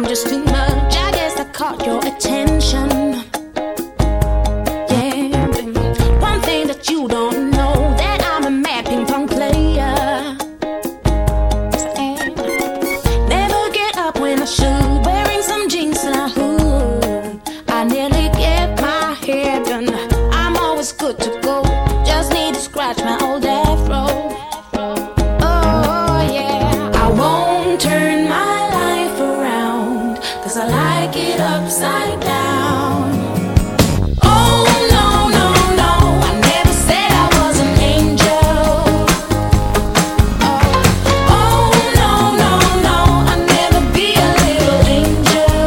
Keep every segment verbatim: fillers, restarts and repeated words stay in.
just too much. I guess I caught your attention. Yeah, one thing that you don't know, that I'm a mad ping pong player. Never get up when I should, wearing some jeans and a hood. I nearly get my hair done. I'm always good to go, just need to scratch my old afro. Oh yeah, I won't turn my life around, 'cause I like it upside down. Oh no, no, no, I never said I was an angel. Oh, oh no, no, no, I'll never be a little angel.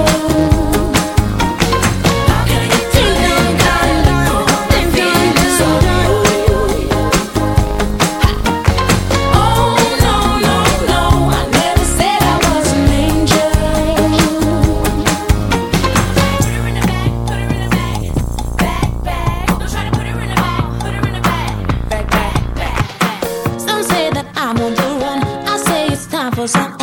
How can I get feeling kinda cool and feeling so blue? Oh no, no, no, I never said I was an angel. Put her in the bag, put her in the bag, bag, bag. Don't try to put her in the bag, put her in the bag, bag, bag, bag, bag. Some say that I'm on the run, I say it's time for some